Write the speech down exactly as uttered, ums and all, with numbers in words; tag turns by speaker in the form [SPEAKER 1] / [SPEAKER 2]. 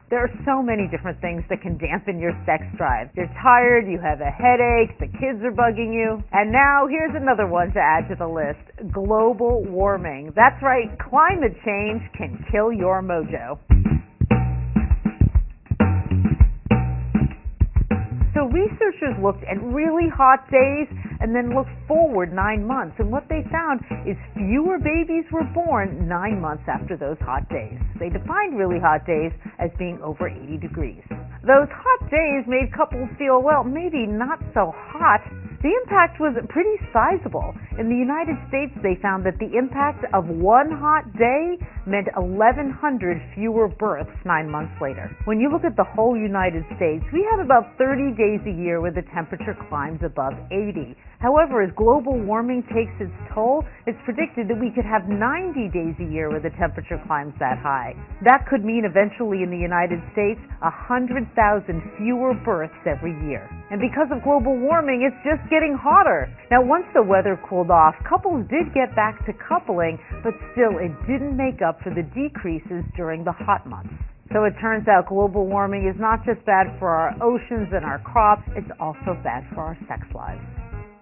[SPEAKER 1] There are so many different things that can dampen your sex drive. You're tired, you have a headache, the kids are bugging you. And now here's another one to add to the list. Global warming. That's right, climate change can kill your mojo. So researchers looked at really hot days and then looked forward nine months. And what they found is fewer babies were born nine months after those hot days. They defined really hot days as being over eighty degrees. Those hot days made couples feel, well, maybe not so hot. The impact was pretty sizable. In the United States, they found that the impact of one hot day meant eleven hundred fewer births nine months later. When you look at the whole United States, we have about thirty days a year where the temperature climbs above eighty. However, as global warming takes its toll, it's predicted that we could have ninety days a year where the temperature climbs that high. That could mean eventually in the United States, one hundred thousand fewer births every year. And because of global warming, it's just getting hotter. Now, once the weather cooled off, couples did get back to coupling, but still it didn't make up for the decreases during the hot months. So it turns out global warming is not just bad for our oceans and our crops, it's also bad for our sex lives.